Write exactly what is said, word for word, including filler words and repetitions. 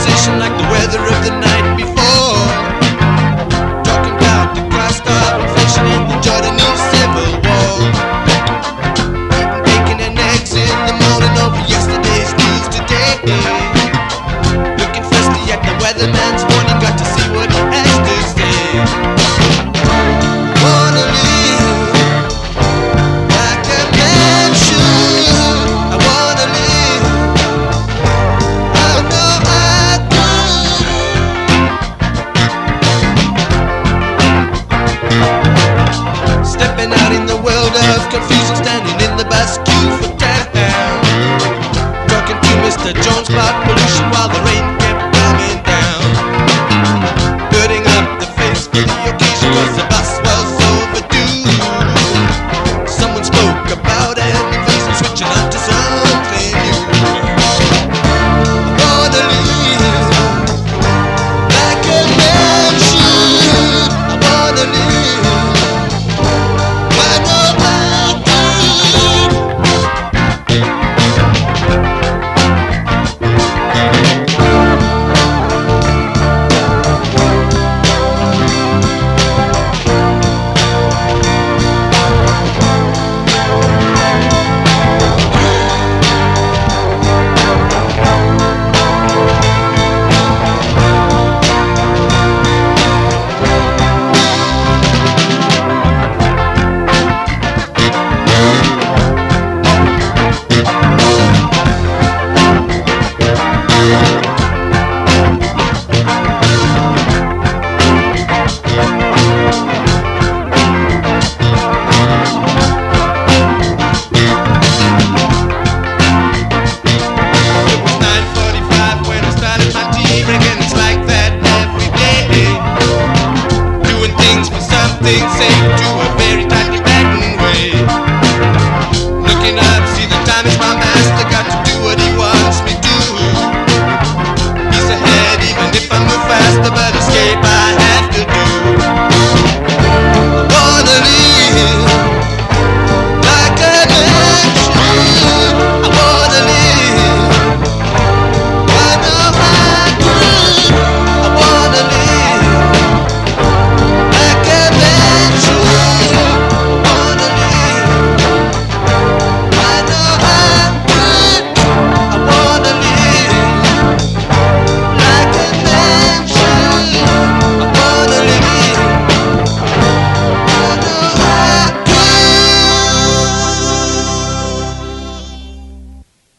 conversation like the weather of the night before. Talking about the cost of inflation and the Jordanese civil war. Eating bacon and eggs in the morning over yesterday's news today. Looking firstly at the weatherman's